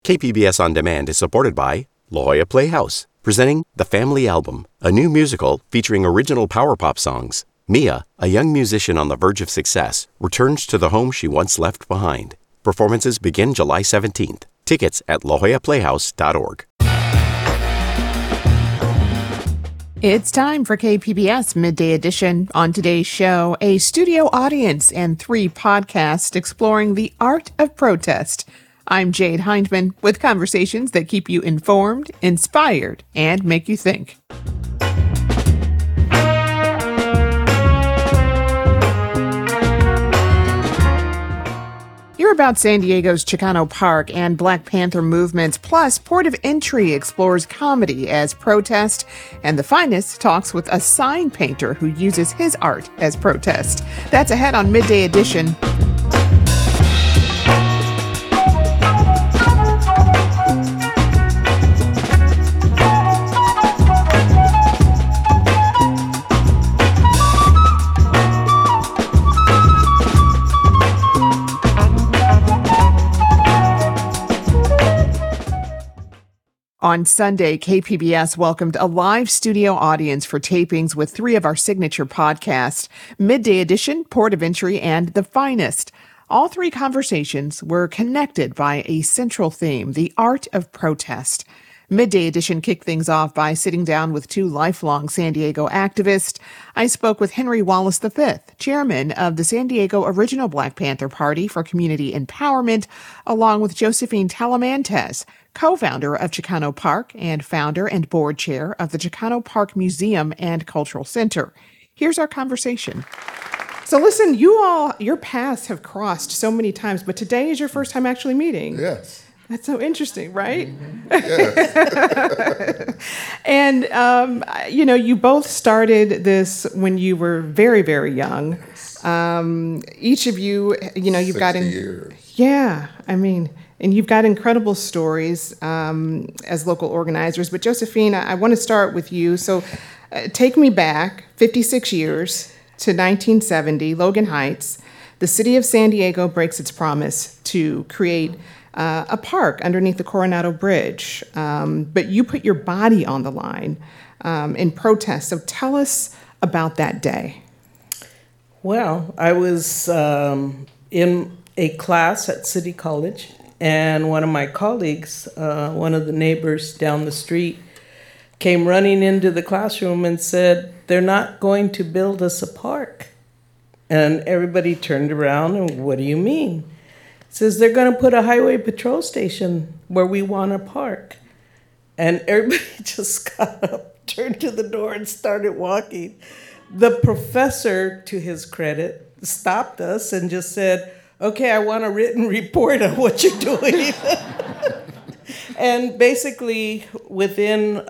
KPBS On Demand is supported by La Jolla Playhouse, presenting The Family Album, a new musical featuring original power pop songs. Mia, a young musician on the verge of success, returns to the home she once left behind. Performances begin July 17th. Tickets at lajollaplayhouse.org. It's time for KPBS Midday Edition. On today's show, a studio audience and 3 podcasts exploring the art of protest. I'm Jade Hindman with conversations that keep you informed, inspired, and make you think. Hear about San Diego's Chicano Park and Black Panther movements, plus Port of Entry explores comedy as protest, and The Finest talks with a sign painter who uses his art as protest. That's ahead on Midday Edition. On Sunday, KPBS welcomed a live studio audience for tapings with 3 of our signature podcasts, Midday Edition, Port of Entry, and The Finest. All 3 conversations were connected by a central theme, the art of protest. Midday Edition kicked things off by sitting down with 2 lifelong San Diego activists. I spoke with Henry Wallace V, chairman of the San Diego Original Black Panther Party for Community Empowerment, along with Josephine Talamantes, co-founder of Chicano Park and founder and board chair of the Chicano Park Museum and Cultural Center. Here's our conversation. So listen, your paths have crossed so many times, but today is your first time actually meeting. Yes. That's so interesting, right? Mm-hmm. Yes. And, you both started this when you were very, very young. Each of you, you've got... 60 years. Yeah, and you've got incredible stories as local organizers. But Josephine, I want to start with you. So take me back 56 years to 1970, Logan Heights. The city of San Diego breaks its promise to create a park underneath the Coronado Bridge. But you put your body on the line in protest. So tell us about that day. Well, I was in a class at City College, and one of my colleagues, one of the neighbors down the street, came running into the classroom and said, "They're not going to build us a park." And everybody turned around and, "What do you mean?" He says, "They're going to put a highway patrol station where we want a park." And everybody just got up, turned to the door, and started walking. The professor, to his credit, stopped us and just said, "Okay, I want a written report on what you're doing." And basically, within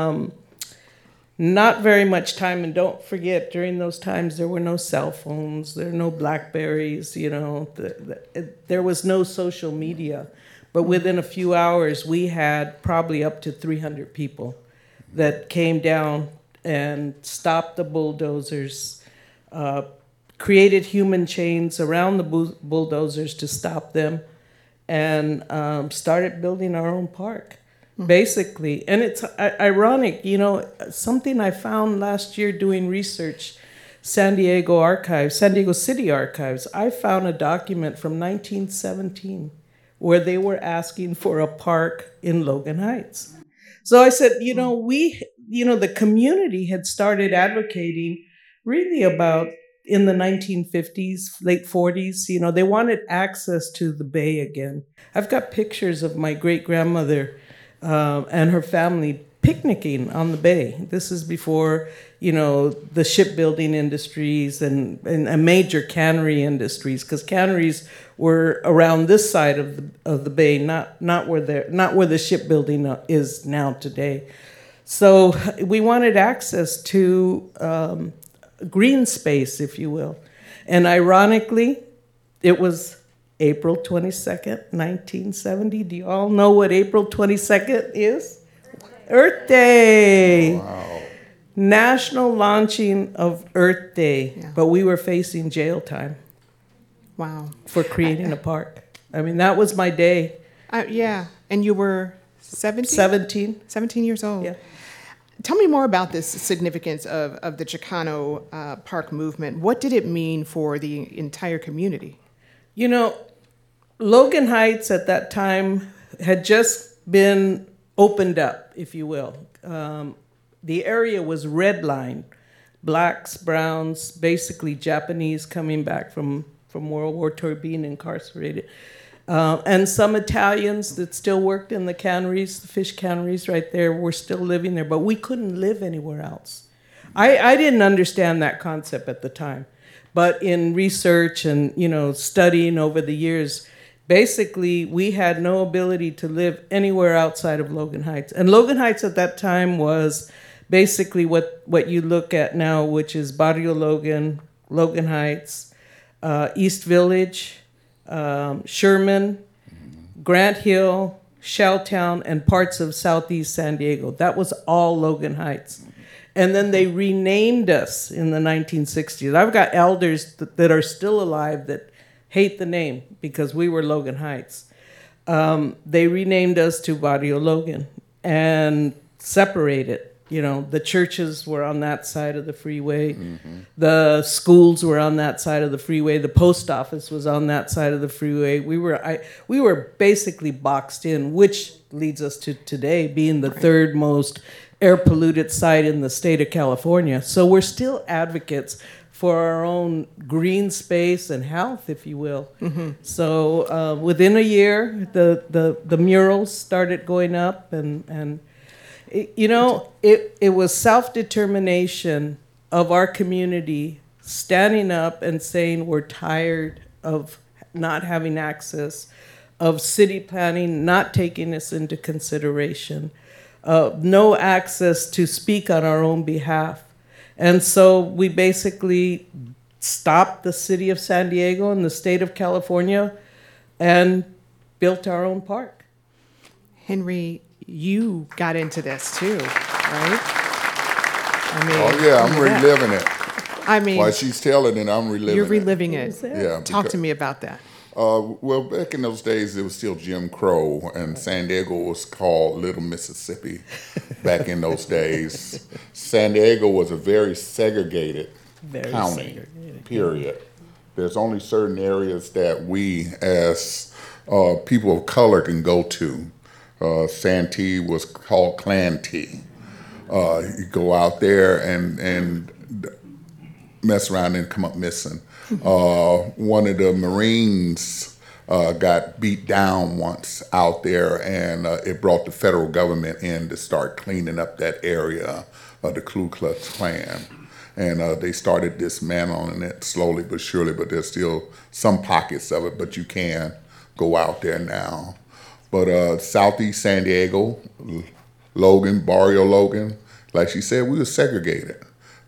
not very much time, and don't forget, during those times, there were no cell phones, there were no Blackberries, there was no social media. But within a few hours, we had probably up to 300 people that came down and stopped the bulldozers, created human chains around the bulldozers to stop them, and started building our own park, basically. And it's ironic, something I found last year doing research, San Diego City Archives, I found a document from 1917 where they were asking for a park in Logan Heights. So I said, the community had started advocating really about in the 1950s, late 40s, they wanted access to the Bay again. I've got pictures of my great-grandmother and her family picnicking on the Bay. This is before, the shipbuilding industries and major cannery industries, because canneries were around this side of the Bay, not where the shipbuilding is now today. So we wanted access to green space, if you will. And ironically, it was April 22nd, 1970. Do you all know what April 22nd is? Earth Day. Wow. National launching of Earth Day. Yeah. But we were facing jail time. Wow. For creating a park. That was my day. Yeah. And you were 17? 17. 17 years old. Yeah. Tell me more about this significance of the Chicano Park movement. What did it mean for the entire community? You know, Logan Heights at that time had just been opened up, if you will. The area was redlined. Blacks, browns, basically Japanese coming back from World War II being incarcerated. And some Italians that still worked in the canneries, the fish canneries right there, were still living there, but we couldn't live anywhere else. I didn't understand that concept at the time, but in research and, studying over the years, basically we had no ability to live anywhere outside of Logan Heights. And Logan Heights at that time was basically what you look at now, which is Barrio Logan, Logan Heights, East Village, Sherman, Grant Hill, Shelltown, and parts of Southeast San Diego. That was all Logan Heights. And then they renamed us in the 1960s. I've got elders that are still alive that hate the name because we were Logan Heights. They renamed us to Barrio Logan and separated. The churches were on that side of the freeway. Mm-hmm. The schools were on that side of the freeway. The post office was on that side of the freeway. We were basically boxed in, which leads us to today being the third most air polluted site in the state of California. So we're still advocates for our own green space and health, if you will. Mm-hmm. So within a year, the murals started going up and it was self-determination of our community standing up and saying we're tired of not having access, of city planning not taking us into consideration, no access to speak on our own behalf. And so we basically stopped the city of San Diego and the state of California and built our own park. Henry, you got into this too, right? I'm reliving it. While she's telling it, I'm reliving it. You're reliving it. Yeah. Talk to me about that. Well, back in those days, it was still Jim Crow, and San Diego was called Little Mississippi back in those days. San Diego was a very segregated county, period. There's only certain areas that we, as people of color, can go to. Santee was called Clan T. You go out there and mess around and come up missing. One of the Marines got beat down once out there, and it brought the federal government in to start cleaning up that area of the Ku Klux Klan. And they started dismantling it slowly but surely, but there's still some pockets of it, but you can go out there now. But Southeast San Diego, Logan, Barrio Logan, like she said, we were segregated.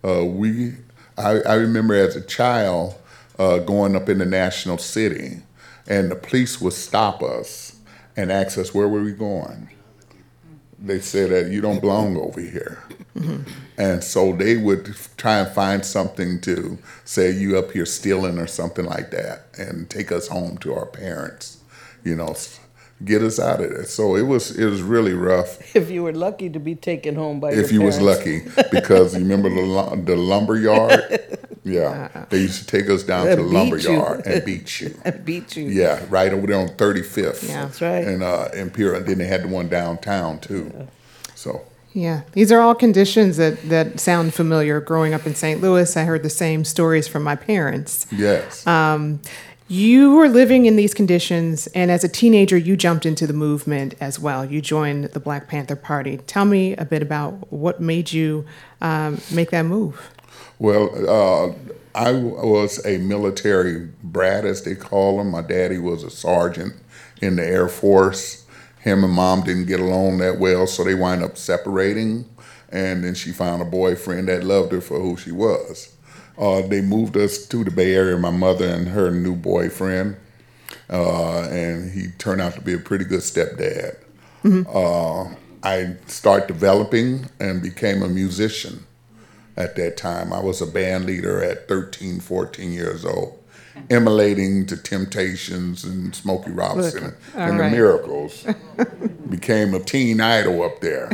I remember as a child going up in the National City, and the police would stop us and ask us where were we going. They said that you don't belong over here. Mm-hmm. And so they would try and find something to say you up here stealing or something like that and take us home to our parents, get us out of there. So it was really rough. If you were lucky to be taken home by your parents. If you was lucky, because you remember the lumber yard? Yeah, they used to take us down to the lumber yard and beat you. And beat you. Yeah, right over there on 35th. Yeah, that's right. And Imperial, and then they had the one downtown too. Yeah. So. Yeah, these are all conditions that sound familiar. Growing up in St. Louis, I heard the same stories from my parents. Yes. You were living in these conditions, and as a teenager, you jumped into the movement as well. You joined the Black Panther Party. Tell me a bit about what made you make that move. Well, I was a military brat, as they call them. My daddy was a sergeant in the Air Force. Him and Mom didn't get along that well, so they wind up separating. And then she found a boyfriend that loved her for who she was. They moved us to the Bay Area, my mother and her new boyfriend, and he turned out to be a pretty good stepdad. Mm-hmm. I started developing and became a musician at that time. I was a band leader at 13, 14 years old emulating the Temptations and Smokey Robinson and the Miracles. Became a teen idol up there.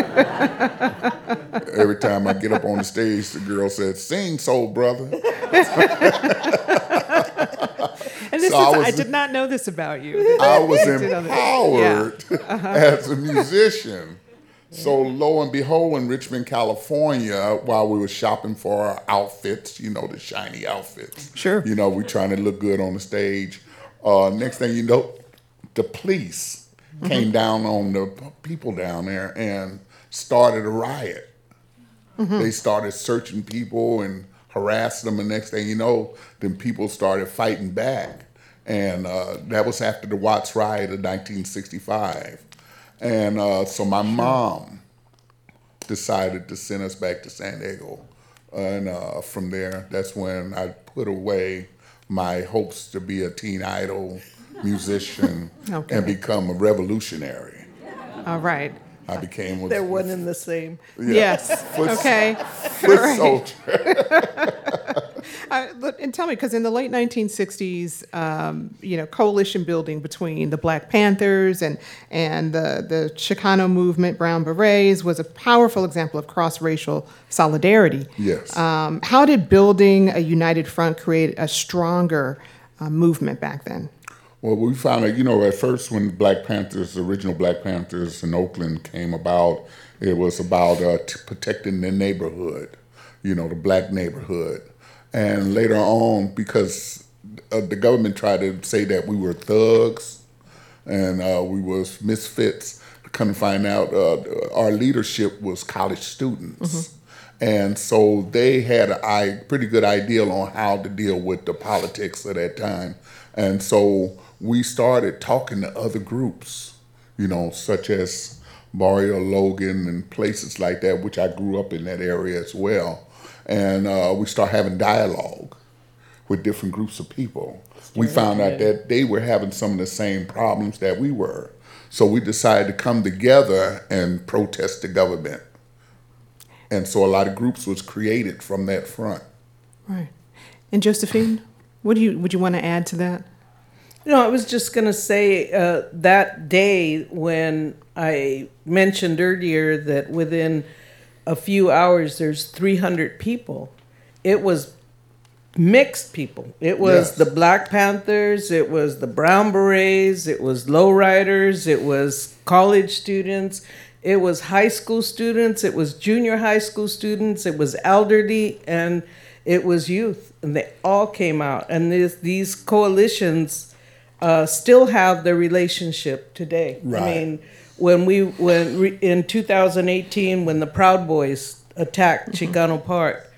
Every time I get up on the stage, the girl said, "Sing, soul brother." And this So I did not know this about you. I was didn't know that. empowered as a musician. So lo and behold, in Richmond, California, while we were shopping for our outfits, the shiny outfits. Sure. We trying to look good on the stage. Next thing you know, the police came down on the people down there and started a riot. They started searching people and harassed them, and next thing you know, then people started fighting back. And that was after the Watts riot of 1965. And so my mom decided to send us back to San Diego. And from there, that's when I put away my hopes to be a teen idol musician and become a revolutionary. All right. I became They're one and the same. Yes. Okay. Foot Right. soldier. And tell me, because in the late 1960s, coalition building between the Black Panthers and the Chicano movement, Brown Berets, was a powerful example of cross-racial solidarity. Yes. How did building a united front create a stronger movement back then? Well, we found out, at first when the original Black Panthers in Oakland came about, it was about protecting the neighborhood, the black neighborhood. And later on, because the government tried to say that we were thugs and we was misfits, come to find out our leadership was college students. And so they had a pretty good idea on how to deal with the politics of that time. And so we started talking to other groups, such as Barrio Logan and places like that, which I grew up in that area as well. And we started having dialogue with different groups of people. We found out that they were having some of the same problems that we were. So we decided to come together and protest the government. And so a lot of groups was created from that front. Right. And Josephine, would you want to add to that? I was just going to say that day when I mentioned earlier that within a few hours there's 300 people, it was mixed people. It was the Black Panthers, it was the Brown Berets, it was lowriders, it was college students, it was high school students, it was junior high school students, it was elderly, and it was youth. And they all came out. And these coalitions still have their relationship today. Right. I mean, when in 2018, when the Proud Boys attacked Chicano Park,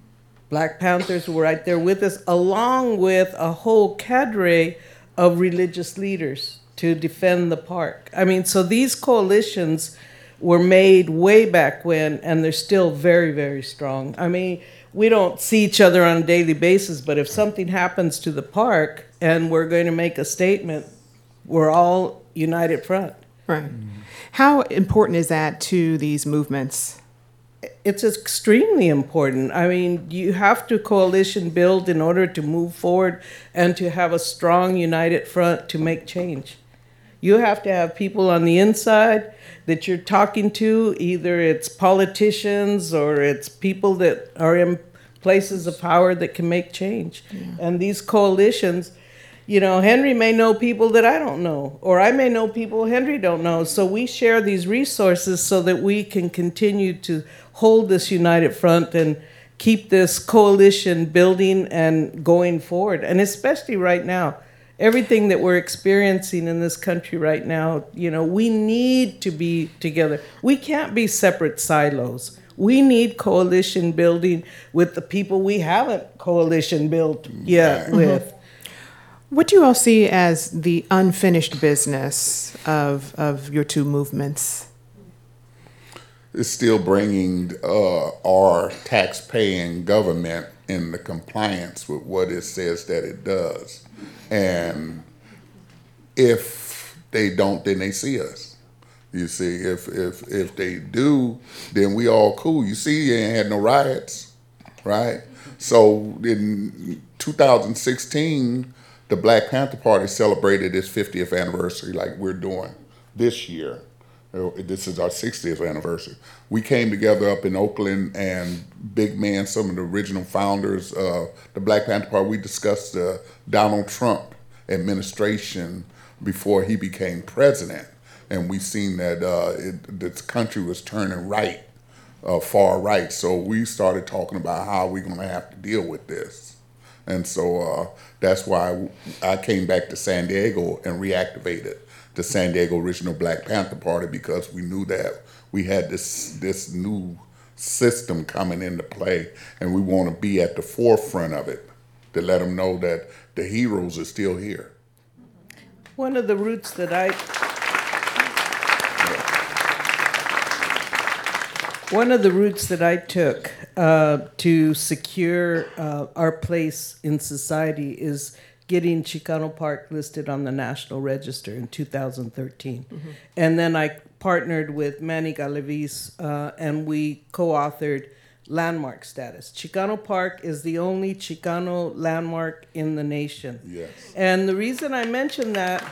Black Panthers were right there with us, along with a whole cadre of religious leaders to defend the park. I mean, so these coalitions were made way back when, and they're still very, very strong. I mean, we don't see each other on a daily basis, but if something happens to the park and we're going to make a statement, we're all united front. Right. How important is that to these movements? It's extremely important. I mean, you have to coalition build in order to move forward and to have a strong united front to make change. You have to have people on the inside that you're talking to, either it's politicians or it's people that are in places of power that can make change. Yeah. And these coalitions, Henry may know people that I don't know, or I may know people Henry don't know. So we share these resources so that we can continue to hold this united front and keep this coalition building and going forward. And especially right now, everything that we're experiencing in this country right now, we need to be together. We can't be separate silos. We need coalition building with the people we haven't coalition built yet with. What do you all see as the unfinished business of your two movements? It's still bringing our tax-paying government into compliance with what it says that it does. And if they don't, then they see us. You see, if they do, then we all cool. You see, you ain't had no riots. right? So in 2016, the Black Panther Party celebrated its 50th anniversary like we're doing this year. This is our 60th anniversary. We came together up in Oakland, and Big Man, some of the original founders of the Black Panther Party, we discussed the Donald Trump administration before he became president. And we seen that the country was turning right, far right. So we started talking about how we're going to have to deal with this. And so that's why I came back to San Diego and reactivated the San Diego Original Black Panther Party, because we knew that we had this new system coming into play, and we want to be at the forefront of it to let them know that the heroes are still here. One of the routes that I took to secure our place in society is getting Chicano Park listed on the National Register in 2013. Mm-hmm. And then I partnered with Manny Galevis, and we co-authored landmark status. Chicano Park is the only Chicano landmark in the nation. Yes. And the reason I mention that,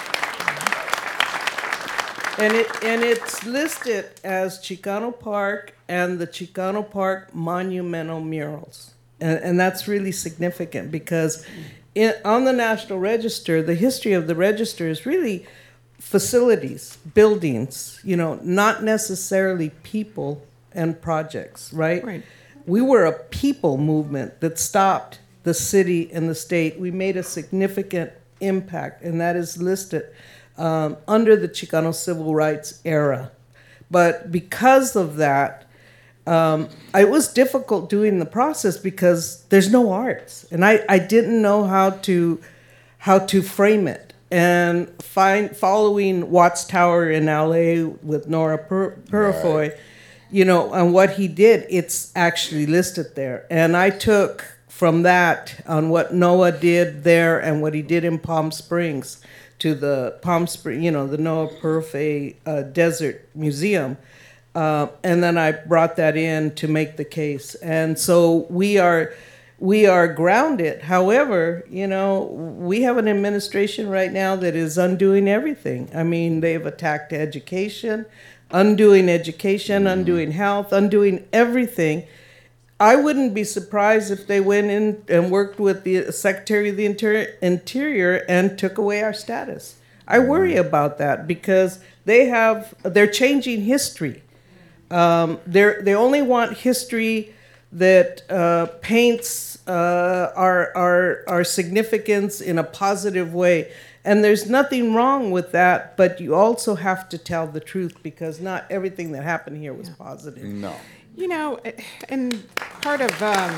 and it's listed as Chicano Park and the Chicano Park monumental murals. And that's really significant, because on the National Register, the history of the register is really facilities, buildings, not necessarily people and projects, right? Right. We were a people movement that stopped the city and the state. We made a significant impact, and that is listed under the Chicano civil rights era. But because of that, it was difficult doing the process because there's no arts, and I didn't know how to frame it. And following Watts Tower in LA with Nora Purifoy, Right. And what he did, it's actually listed there. And I took from that on what Noah did there and what he did in Palm Springs to the Palm Springs, the Noah Purifoy Desert Museum. And then I brought that in to make the case. And so we are grounded. However, we have an administration right now that is undoing everything. I mean, they've attacked education, undoing health, undoing everything. I wouldn't be surprised if they went in and worked with the Secretary of the Interior and took away our status. I worry about that because they're changing history. They only want history that paints our significance in a positive way. And there's nothing wrong with that, but you also have to tell the truth, because not everything that happened here was positive. No. And part of,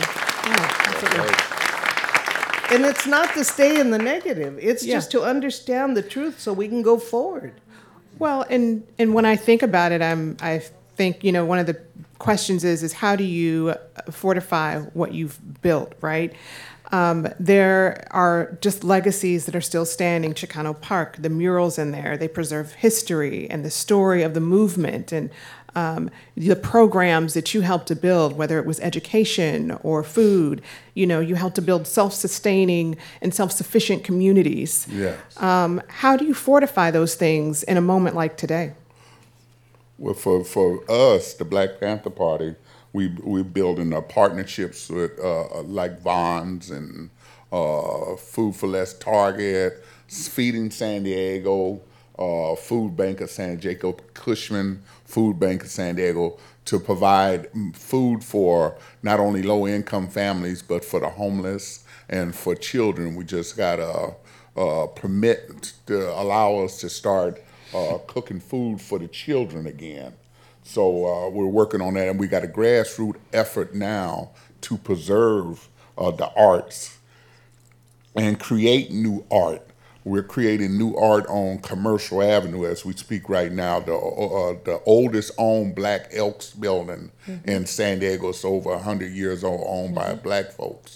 And it's not to stay in the negative. It's just to understand the truth so we can go forward. Well, and when I think about it, I think, one of the questions is how do you fortify what you've built, right? There are just legacies that are still standing. Chicano Park, the murals in there, they preserve history and the story of the movement, and the programs that you helped to build, whether it was education or food. You helped to build self-sustaining and self-sufficient communities. Yes. How do you fortify those things in a moment like today? Well, for us, the Black Panther Party, we're building partnerships with like Vons and Food for Less Target, Feeding San Diego, Food Bank of San Diego, Cushman Food Bank of San Diego, to provide food for not only low-income families, but for the homeless and for children. We just got a permit to allow us to start cooking food for the children again. So we're working on that, and we got a grassroots effort now to preserve the arts and create new art. We're creating new art on Commercial Avenue as we speak right now. The oldest owned Black Elks building in San Diego is over 100 years old, owned by Black folks.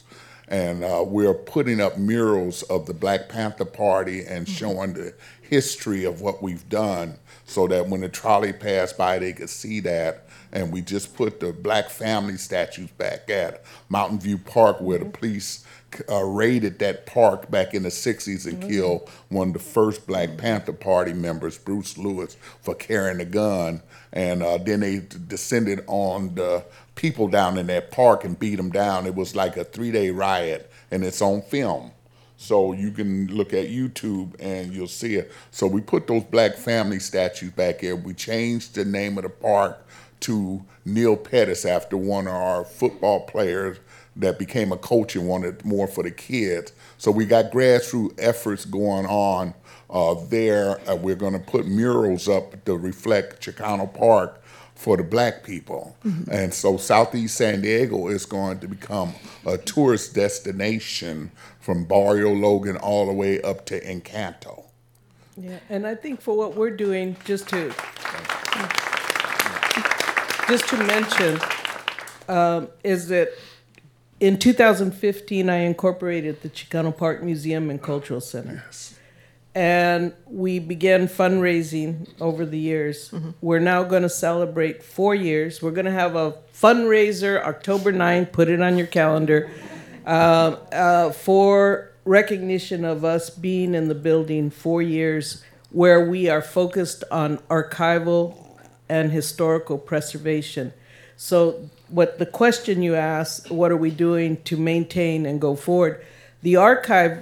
And we're putting up murals of the Black Panther Party and showing the history of what we've done so that when the trolley passed by, they could see that. And we just put the Black family statues back at Mountain View Park where the police raided that park back in the 60s and killed one of the first Black Panther Party members, Bruce Lewis, for carrying a gun. And then they descended on the people down in that park and beat them down. It was like a 3-day riot, and it's on film. So you can look at YouTube and you'll see it. So we put those Black family statues back here. We changed the name of the park to Neil Pettis after one of our football players that became a coach and wanted more for the kids. So we got grassroots efforts going on there. We're going to put murals up to reflect Chicano Park for the Black people. And so Southeast San Diego is going to become a tourist destination from Barrio Logan all the way up to Encanto. Yeah, and I think for what we're doing, just to mention, is that in 2015, I incorporated the Chicano Park Museum and Cultural Center. Yes. And we began fundraising over the years. We're now going to celebrate 4 years. We're going to have a fundraiser October 9th, put it on your calendar, for recognition of us being in the building 4 years, where we are focused on archival and historical preservation. So what the question you asked, what are we doing to maintain and go forward? The archive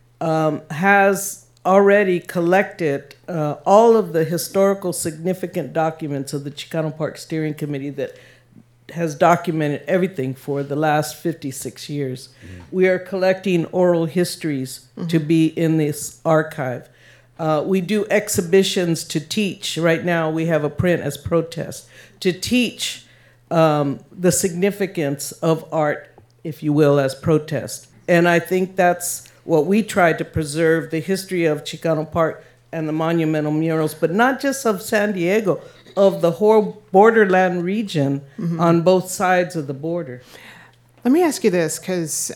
has already collected all of the historical significant documents of the Chicano Park Steering Committee that has documented everything for the last 56 years. We are collecting oral histories to be in this archive. We do exhibitions to teach. Right now we have a print as protest to teach the significance of art, if you will, as protest. And I think that's what we tried to preserve, the history of Chicano Park and the monumental murals, but not just of San Diego, of the whole borderland region on both sides of the border. Let me ask you this, because,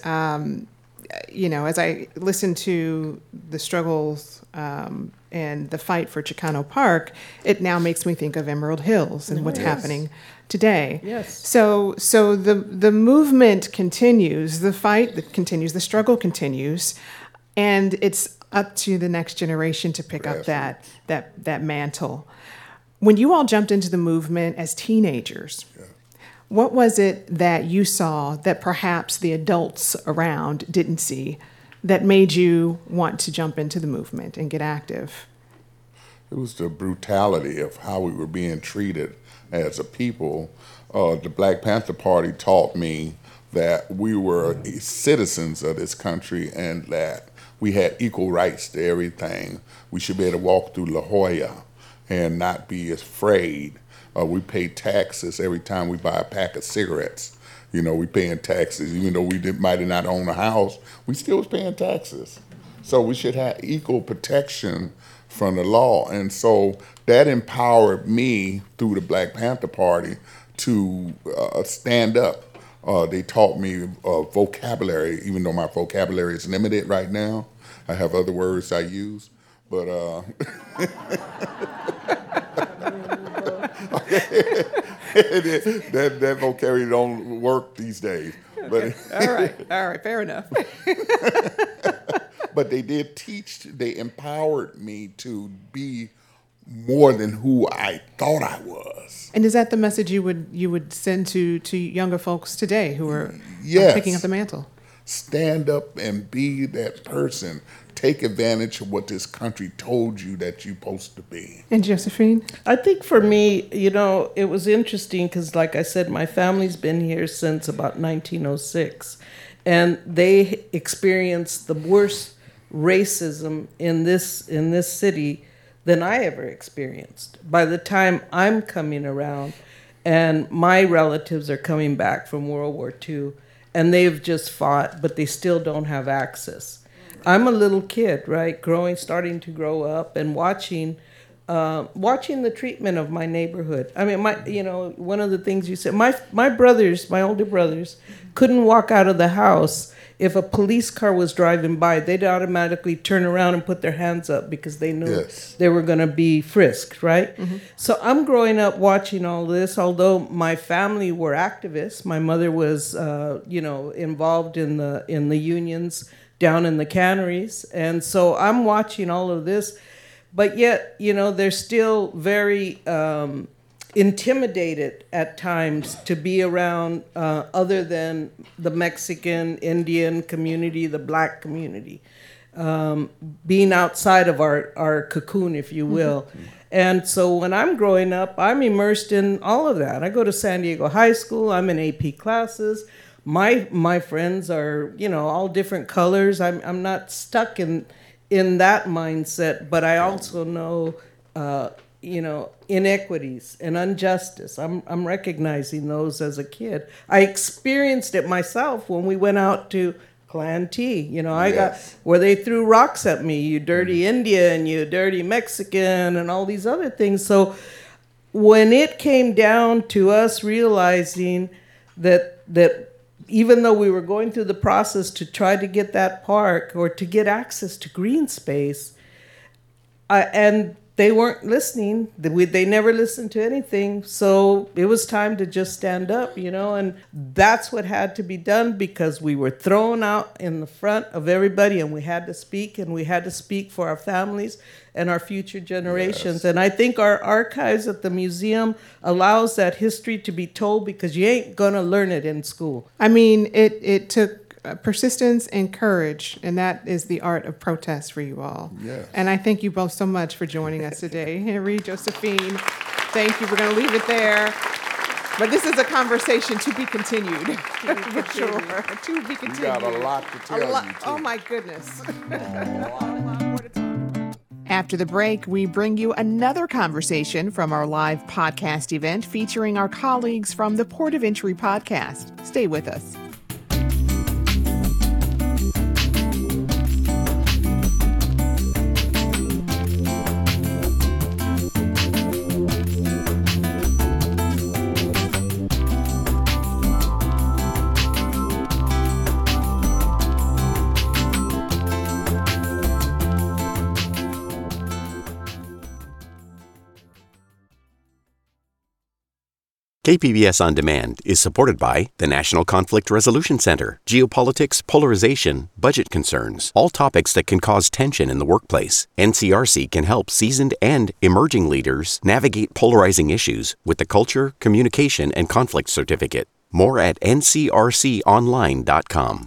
as I listen to the struggles and the fight for Chicano Park, it now makes me think of Emerald Hills and what's happening today. Yes. So the movement continues, the fight continues, the struggle continues, and it's up to the next generation to pick up that mantle. When you all jumped into the movement as teenagers, what was it that you saw that perhaps the adults around didn't see that made you want to jump into the movement and get active? It was the brutality of how we were being treated as a people. The Black Panther Party taught me that we were citizens of this country and that we had equal rights to everything. We should be able to walk through La Jolla and not be afraid. We pay taxes every time we buy a pack of cigarettes. You know, we paying taxes. Even though we might not own a house, we still was paying taxes. So we should have equal protection from the law. And so that empowered me through the Black Panther Party to stand up. They taught me vocabulary, even though my vocabulary is limited right now. I have other words I use, but that vocabulary don't work these days. Okay. All right, fair enough. But they did teach, they empowered me to be more than who I thought I was. And is that the message you would send to younger folks today who are picking up the mantle? Stand up and be that person. Take advantage of what this country told you that you're supposed to be. And Josephine? I think for me, it was interesting because, like I said, my family's been here since about 1906. And they experienced the worst racism in this city than I ever experienced. By the time I'm coming around and my relatives are coming back from World War II and they've just fought, but they still don't have access. I'm a little kid, right, starting to grow up and watching the treatment of my neighborhood. I mean, one of the things you said, my older brothers couldn't walk out of the house if a police car was driving by, they'd automatically turn around and put their hands up because they knew they were going to be frisked, right? So I'm growing up watching all this, although my family were activists. My mother was, involved in the unions down in the canneries. And so I'm watching all of this. But yet, they're still very intimidated at times to be around other than the Mexican, Indian community, the Black community, being outside of our cocoon, if you will. And so when I'm growing up, I'm immersed in all of that. I go to San Diego High School. I'm in AP classes. My friends are, all different colors. I'm not stuck in that mindset, but I also know, inequities and injustice. I'm recognizing those as a kid. I experienced it myself when we went out to Clan T. I got where they threw rocks at me, you dirty Indian, you dirty Mexican, and all these other things. So when it came down to us realizing that even though we were going through the process to try to get that park or to get access to green space, and they weren't listening. They never listened to anything. So it was time to just stand up, and that's what had to be done because we were thrown out in the front of everybody and we had to speak, and we had to speak for our families and our future generations. And I think our archives at the museum allows that history to be told because you ain't going to learn it in school. I mean, it took persistence and courage, and that is the art of protest for you all. Yes. And I thank you both so much for joining us today. Henry, Josephine, thank you. We're going to leave it there. But this is a conversation to be continued. For sure. To be continued. You got a lot to tell you, too. Oh, my goodness. After the break, we bring you another conversation from our live podcast event featuring our colleagues from the Port of Entry podcast. Stay with us. KPBS On Demand is supported by the National Conflict Resolution Center, geopolitics, polarization, budget concerns, all topics that can cause tension in the workplace. NCRC can help seasoned and emerging leaders navigate polarizing issues with the Culture, Communication, and Conflict Certificate. More at ncrconline.com.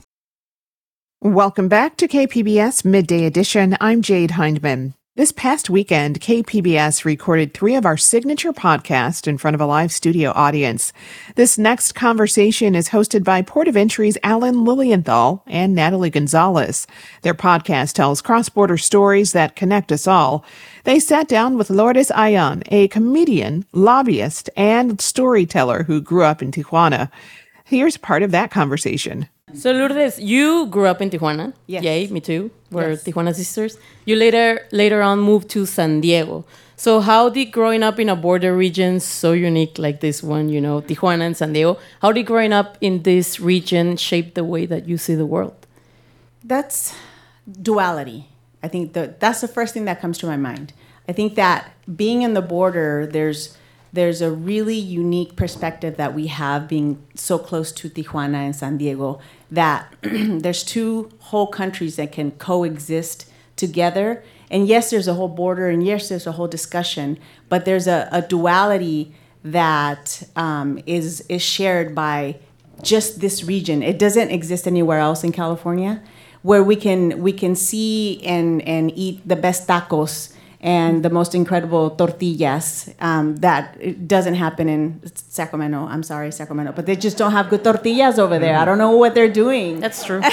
Welcome back to KPBS Midday Edition. I'm Jade Hindman. This past weekend, KPBS recorded 3 of our signature podcasts in front of a live studio audience. This next conversation is hosted by Port of Entry's Alan Lilienthal and Natalie Gonzalez. Their podcast tells cross-border stories that connect us all. They sat down with Lourdes Ayan, a comedian, lobbyist, and storyteller who grew up in Tijuana. Here's part of that conversation. So Lourdes, you grew up in Tijuana. Yes. Yay, me too. We're Yes. Tijuana sisters. You later on moved to San Diego. So how did growing up in a border region so unique like this one, Tijuana and San Diego, how did growing up in this region shape the way that you see the world? That's duality. I think that's the first thing that comes to my mind. I think that being in the border, there's a really unique perspective that we have being so close to Tijuana and San Diego, that there's 2 whole countries that can coexist together. And yes, there's a whole border, and yes, there's a whole discussion, but there's a duality that is shared by just this region. It doesn't exist anywhere else in California, where we can see and eat the best tacos and the most incredible tortillas. That it doesn't happen in Sacramento. I'm sorry, Sacramento, but they just don't have good tortillas over there. I don't know what they're doing. That's true.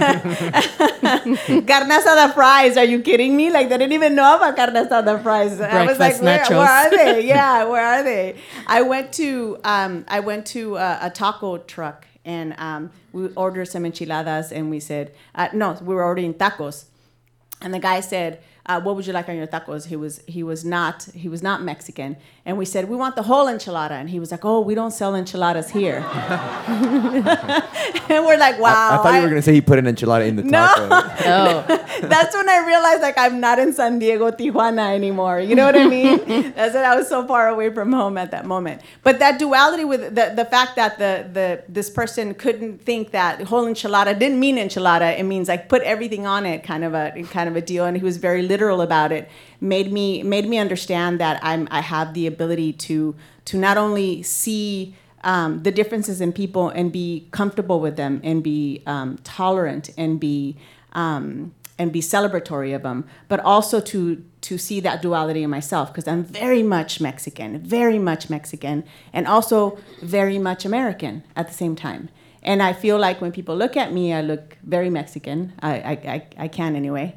Carne asada fries. Are you kidding me? Like, they didn't even know about carne asada fries. I was like, Breakfast where nachos. are they? Yeah, where are they? I went to a taco truck, and we ordered some enchiladas, and we said, no, we were ordering tacos. And the guy said, what would you like on your tacos? He was not Mexican. And we said, we want the whole enchilada. And he was like, oh, we don't sell enchiladas here. And we're like, wow. I thought you were going to say he put an enchilada in the taco. Oh. That's when I realized, like, I'm not in San Diego, Tijuana anymore. You know what I mean? That's when I was so far away from home at that moment. But that duality with the fact that this person couldn't think that whole enchilada didn't mean enchilada. It means like put everything on it, kind of a deal. And he was very literal about it. Made me understand that I have the ability to not only see the differences in people and be comfortable with them and be tolerant and be celebratory of them, but also to see that duality in myself, because I'm very much Mexican, and also very much American at the same time. And I feel like when people look at me, I look very Mexican. I can anyway.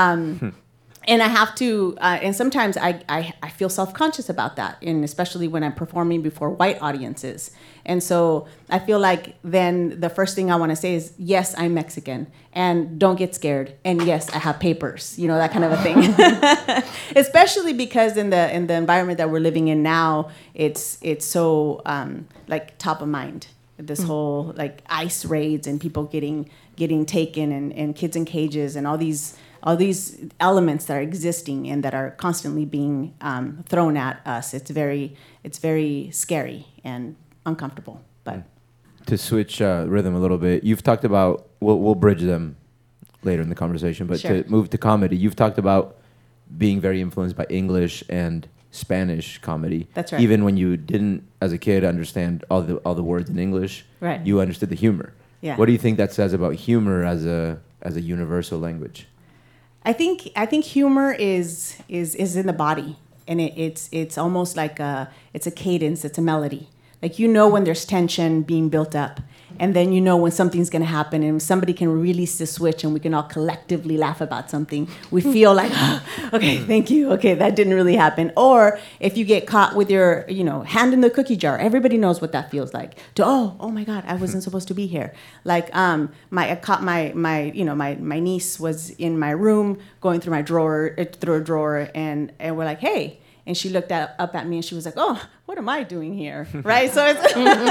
And I have to, and sometimes I feel self-conscious about that, and especially when I'm performing before white audiences. And so I feel like then the first thing I want to say is, yes, I'm Mexican, and don't get scared, and yes, I have papers, that kind of a thing. Especially because in the environment that we're living in now, it's so like top of mind. This whole like ICE raids and people getting taken and kids in cages and all these elements that are existing and that are constantly being thrown at us. It's very scary and uncomfortable. But to switch rhythm a little bit, you've talked about, we'll bridge them later in the conversation, but sure. To move to comedy, you've talked about being very influenced by English and Spanish comedy. That's right. Even when you didn't, as a kid, understand all the words in English, right. You understood the humor. Yeah. What do you think that says about humor as a universal language? I think humor is in the body, and it's almost like it's a cadence, it's a melody. Like when there's tension being built up, and then when something's going to happen, and somebody can release the switch, and we can all collectively laugh about something. We feel like, okay, thank you. Okay, that didn't really happen. Or if you get caught with your hand in the cookie jar, everybody knows what that feels like. Oh my God, I wasn't supposed to be here. Like I caught my niece was in my room going through a drawer, and we're like, hey. And she looked up at me and she was like, oh, what am I doing here? Right? So it's...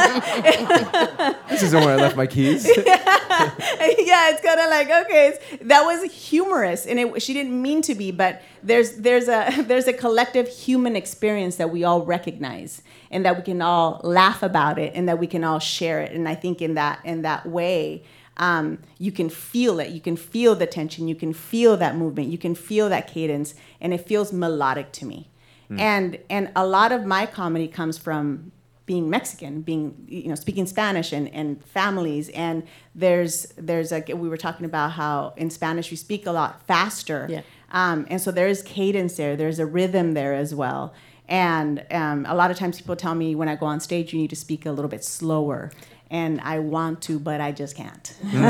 This isn't where I left my keys. Yeah, it's kind of like, okay, that was humorous. And she didn't mean to be, but there's a collective human experience that we all recognize and that we can all laugh about it and that we can all share it. And I think in that way, you can feel it. You can feel the tension. You can feel that movement. You can feel that cadence. And it feels melodic to me. And a lot of my comedy comes from being Mexican, speaking Spanish and families. And there's we were talking about how in Spanish we speak a lot faster. Yeah. And so there is cadence there. There's a rhythm there as well. And a lot of times people tell me when I go on stage, you need to speak a little bit slower. And I want to, but I just can't.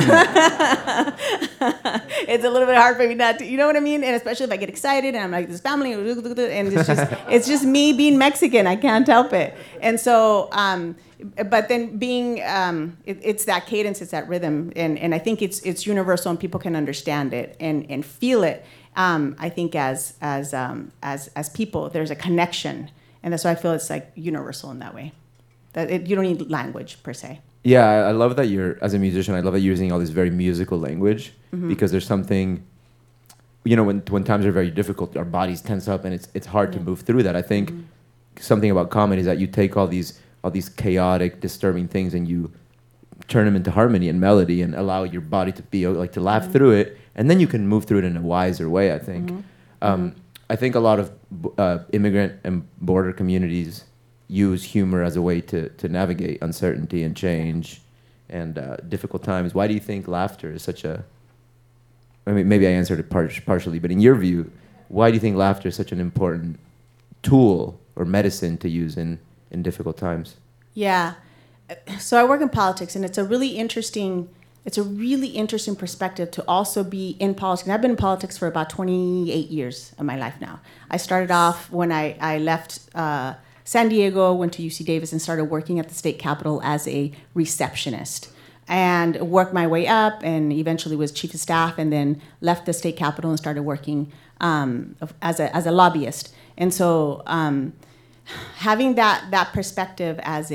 It's a little bit hard for me not to, you know what I mean? And especially if I get excited and I'm like, this family, and it's just me being Mexican. I can't help it. And so, but then being, it's that cadence, it's that rhythm. And I think it's universal and people can understand it and feel it. I think as people, there's a connection. And that's why I feel it's like universal in that way. You don't need language per se. Yeah, I love that as a musician, I love that you're using all this very musical language because there's something, when times are very difficult, our bodies tense up and it's hard to move through that. I think something about comedy is that you take all these chaotic, disturbing things and you turn them into harmony and melody and allow your body to be to laugh through it, and then you can move through it in a wiser way, I think. I think a lot of immigrant and border communities use humor as a way to navigate uncertainty and change and difficult times. Why do you think laughter is such a... I mean, maybe I answered it partially, but in your view, why do you think laughter is such an important tool or medicine to use in difficult times? Yeah. So I work in politics, and it's a really interesting perspective to also be in politics. And I've been in politics for about 28 years of my life now. I started off when I left San Diego, went to UC Davis, and started working at the state capitol as a receptionist, and worked my way up, and eventually was chief of staff, and then left the state capitol and started working as a lobbyist. And so having that perspective as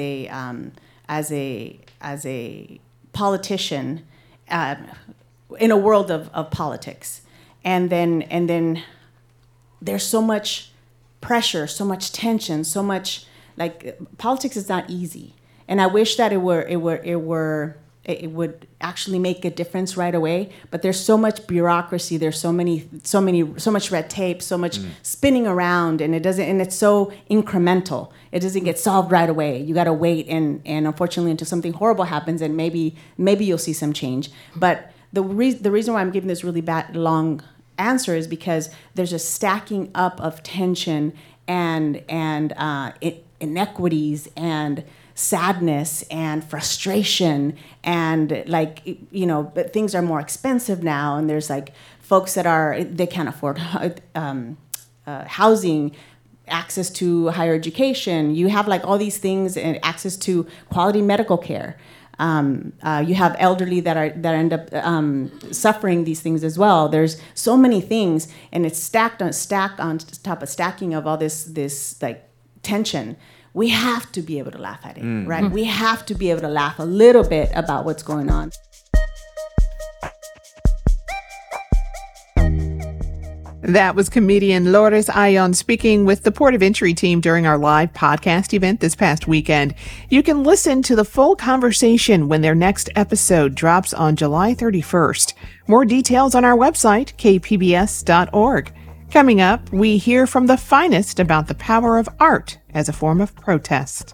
a politician in a world of politics, and then there's so much pressure, so much tension, so much, like, politics is not easy, and I wish that it would actually make a difference right away. But there's so much bureaucracy, there's so much red tape, so much spinning around, and it's so incremental. It doesn't get solved right away. You got to wait, and unfortunately, until something horrible happens, and maybe you'll see some change. But the reason why I'm giving this really bad long answer is because there's a stacking up of tension and inequities and sadness and frustration, and, like, but things are more expensive now, and there's, like, folks they can't afford housing, access to higher education. You have, like, all these things, and access to quality medical care. You have elderly that end up suffering these things as well. There's so many things, and it's stacked on top of stacking of all this like tension. We have to be able to laugh at it, right? We have to be able to laugh a little bit about what's going on. That was comedian Lourdes Ayon speaking with the Port of Entry team during our live podcast event this past weekend. You can listen to the full conversation when their next episode drops on July 31st. More details on our website, kpbs.org. Coming up, we hear from the finest about the power of art as a form of protest.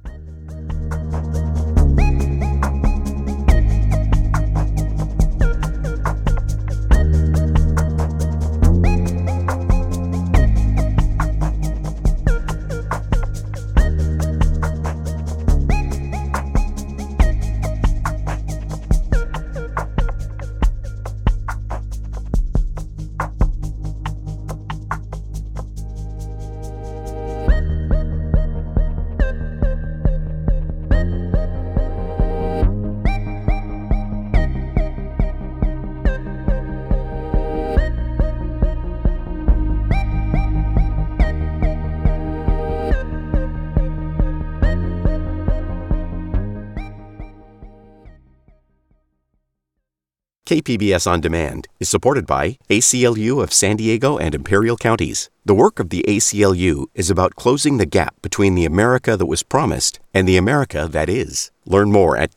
KPBS On Demand is supported by ACLU of San Diego and Imperial Counties. The work of the ACLU is about closing the gap between the America that was promised and the America that is. Learn more at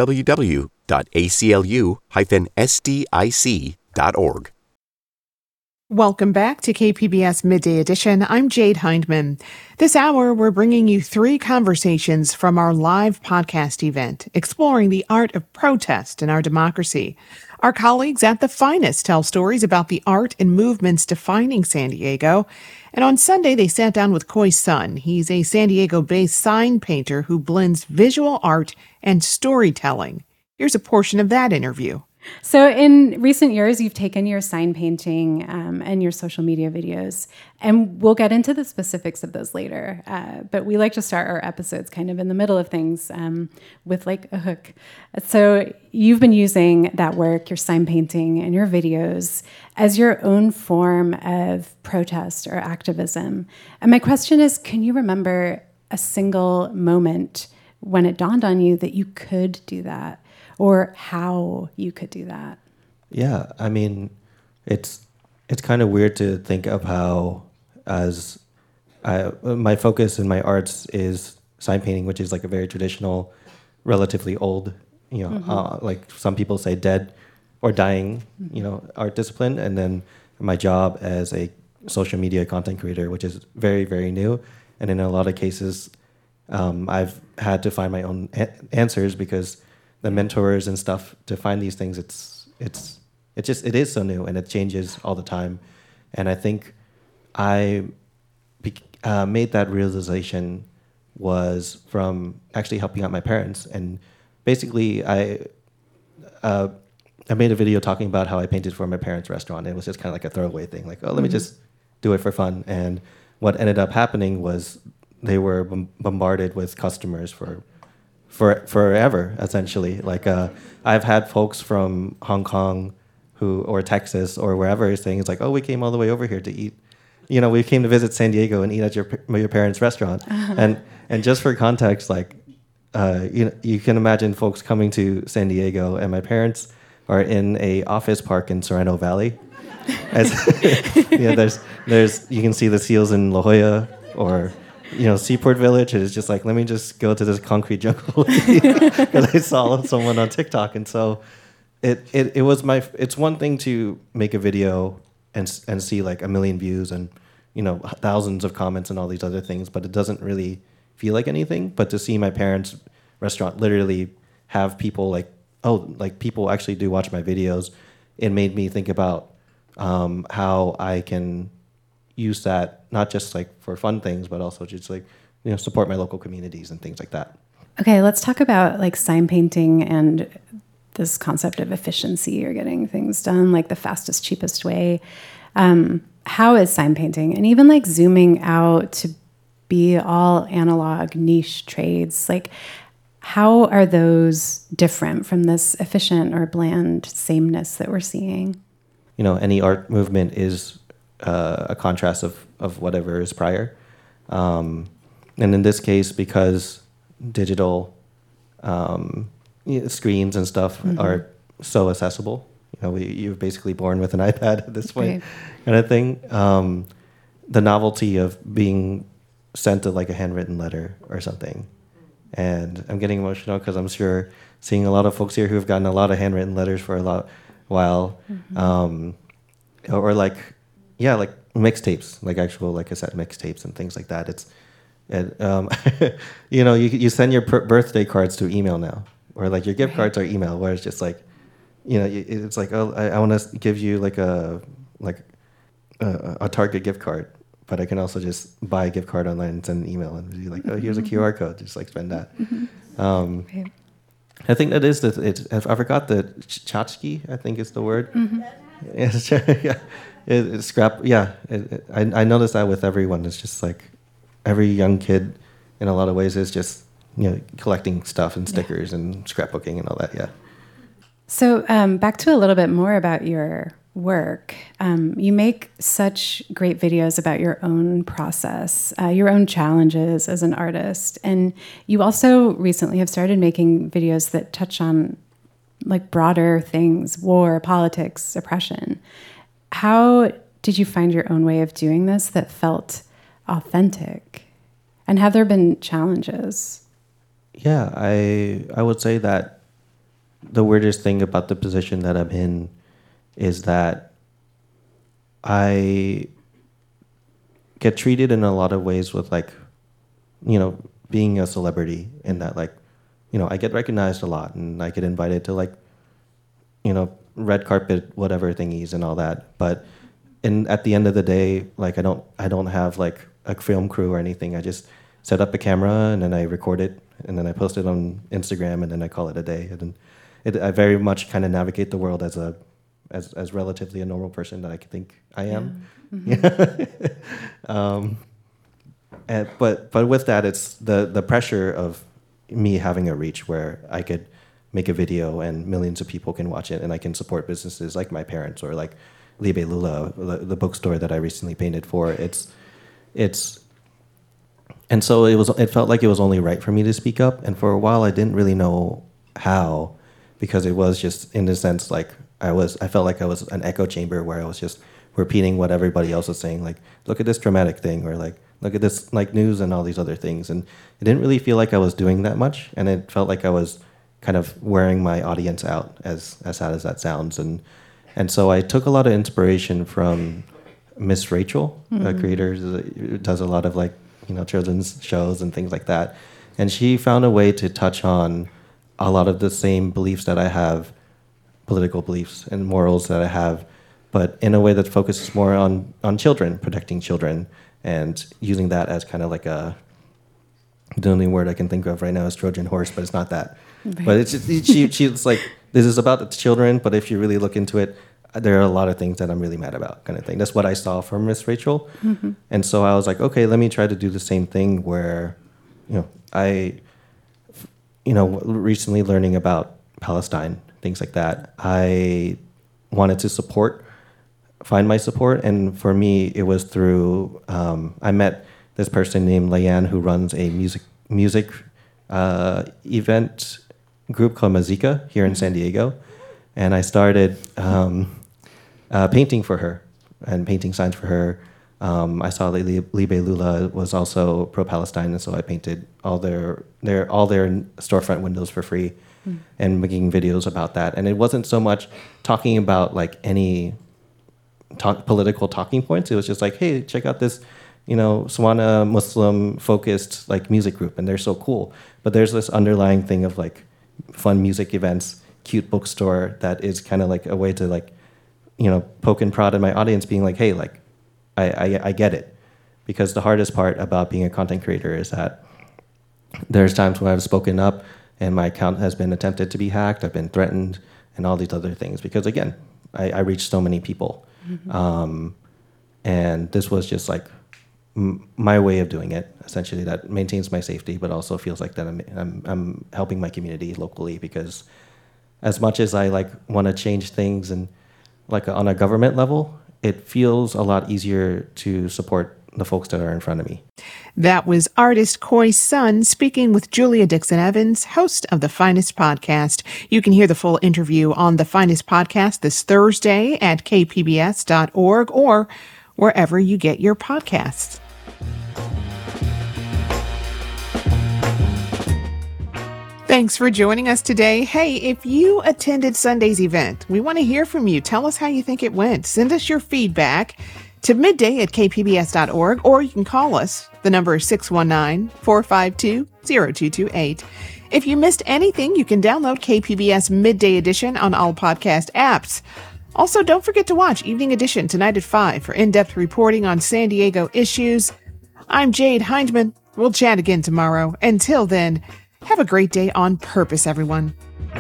www.aclu-sdic.org. Welcome back to KPBS Midday Edition. I'm Jade Hindman. This hour, we're bringing you 3 conversations from our live podcast event, exploring the art of protest in our democracy. Our colleagues at The Finest tell stories about the art and movements defining San Diego. And on Sunday, they sat down with Khoi Sun. He's a San Diego-based sign painter who blends visual art and storytelling. Here's a portion of that interview. So in recent years, you've taken your sign painting and your social media videos, and we'll get into the specifics of those later. But we like to start our episodes kind of in the middle of things with like a hook. So you've been using that work, your sign painting and your videos, as your own form of protest or activism. And my question is, can you remember a single moment when it dawned on you that you could do that? Or how you could do that? Yeah, I mean, it's kind of weird to think of how, my focus in my arts is sign painting, which is like a very traditional, relatively old, like some people say dead or dying, art discipline. And then my job as a social media content creator, which is very, very new. And in a lot of cases, I've had to find my own answers because the mentors and stuff to find these things, it is so new and it changes all the time. And I think I made that realization was from actually helping out my parents. And basically I made a video talking about how I painted for my parents' restaurant. It was just kind of like a throwaway thing, like, let me just do it for fun. And what ended up happening was they were bombarded with customers for forever, essentially. Like I've had folks from Hong Kong or Texas or wherever saying it's like, oh, we came all the way over here to eat we came to visit San Diego and eat at your parents' restaurant. And just for context, like, you can imagine folks coming to San Diego, and my parents are in a office park in Sereno Valley. There's you can see the seals in La Jolla or Seaport Village. It's just like, let me just go to this concrete jungle because I saw someone on TikTok, and so it was it's one thing to make a video and see like 1 million views and thousands of comments and all these other things, but it doesn't really feel like anything. But to see my parents' restaurant literally have people like people actually do watch my videos, it made me think about how I can use that not just like for fun things, but also just like support my local communities and things like that. Okay, let's talk about like sign painting and this concept of efficiency or getting things done like the fastest, cheapest way. How is sign painting and even like zooming out to be all analog niche trades, like how are those different from this efficient or bland sameness that we're seeing? Any art movement is a contrast of whatever is prior. And in this case, because digital screens and stuff are so accessible, you're basically born with an iPad at this point, kind of thing. The novelty of being sent to like a handwritten letter or something. And I'm getting emotional because I'm sure seeing a lot of folks here who have gotten a lot of handwritten letters for a while, or like mixtapes, like actual like cassette mixtapes and things like that. You send your birthday cards to email now, or like your gift cards are email, where it's just like, it's like, oh, I want to give you like a Target gift card, but I can also just buy a gift card online and send an email and be like, oh, here's a QR code, just like spend that. I think that is I forgot the tchotchke, I think is the word. It's scrap. Yeah, I noticed that with everyone. It's just like every young kid, in a lot of ways, is just collecting stuff and stickers and scrapbooking and all that. Yeah. So back to a little bit more about your work. You make such great videos about your own process, your own challenges as an artist, and you also recently have started making videos that touch on like broader things: war, politics, oppression. How did you find your own way of doing this that felt authentic? And have there been challenges? Yeah, I would say that the weirdest thing about the position that I'm in is that I get treated in a lot of ways with like, being a celebrity, in that like, I get recognized a lot and I get invited to like, red carpet, whatever thingies and all that. But at the end of the day, like I don't have like a film crew or anything. I just set up a camera and then I record it and then I post it on Instagram and then I call it a day. And then I very much kind of navigate the world as relatively a normal person that I think I am. But with that, it's the pressure of me having a reach where I could make a video and millions of people can watch it, and I can support businesses like my parents or like Libe Lula, the bookstore that I recently painted for. And so it felt like it was only right for me to speak up. And for a while, I didn't really know how, because it was just, in a sense, like I felt like I was an echo chamber where I was just repeating what everybody else was saying, like, look at this dramatic thing, or like, look at this like news and all these other things. And it didn't really feel like I was doing that much, and it felt like I was kind of wearing my audience out, as sad as that sounds. And so I took a lot of inspiration from Miss Rachel, a creator who does a lot of like, children's shows and things like that. And she found a way to touch on a lot of the same beliefs that I have, political beliefs and morals that I have, but in a way that focuses more on children, protecting children, and using that as kind of like the only word I can think of right now is Trojan horse, but it's not that. Right. But it's just, she's like, this is about the children, but if you really look into it, there are a lot of things that I'm really mad about, kind of thing. That's what I saw from Miss Rachel. And so I was like, okay, let me try to do the same thing where, recently learning about Palestine, things like that, I wanted to support find my support. And for me, it was through I met this person named Leanne who runs a music event group called Mazika here in San Diego, and I started painting for her and painting signs for her. I saw Libe Lula was also pro-Palestine, and so I painted all their storefront windows for free, and making videos about that. And it wasn't so much talking about like any political talking points. It was just like, hey, check out this, Swana Muslim focused like music group, and they're so cool. But there's this underlying thing of like fun music events, cute bookstore that is kind of like a way to like, poke and prod in my audience, being like, hey, like, I get it. Because the hardest part about being a content creator is that there's times when I've spoken up and my account has been attempted to be hacked, I've been threatened, and all these other things. Because again, I reach so many people. Mm-hmm. And this was just like my way of doing it, essentially, that maintains my safety, but also feels like that I'm helping my community locally. Because as much as I like want to change things and like on a government level, it feels a lot easier to support the folks that are in front of me. That was artist Khoi Sun speaking with Julia Dixon Evans, host of The Finest Podcast. You can hear the full interview on The Finest Podcast this Thursday at kpbs.org or wherever you get your podcasts. Thanks for joining us today. Hey, if you attended Sunday's event, we want to hear from you. Tell us how you think it went. Send us your feedback to midday@kpbs.org, or you can call us. The number is 619-452-0228. If you missed anything, you can download KPBS Midday Edition on all podcast apps. Also, don't forget to watch Evening Edition tonight at 5 for in-depth reporting on San Diego issues. I'm Jade Hindman. We'll chat again tomorrow. Until then, have a great day on purpose, everyone.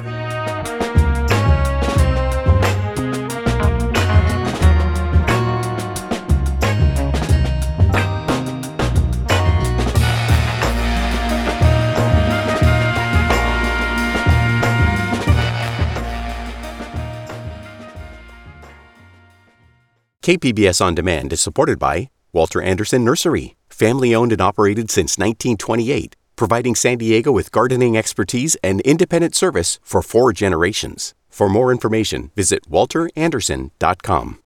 KPBS On Demand is supported by Walter Anderson Nursery, family-owned and operated since 1928, providing San Diego with gardening expertise and independent service for 4 generations. For more information, visit walteranderson.com.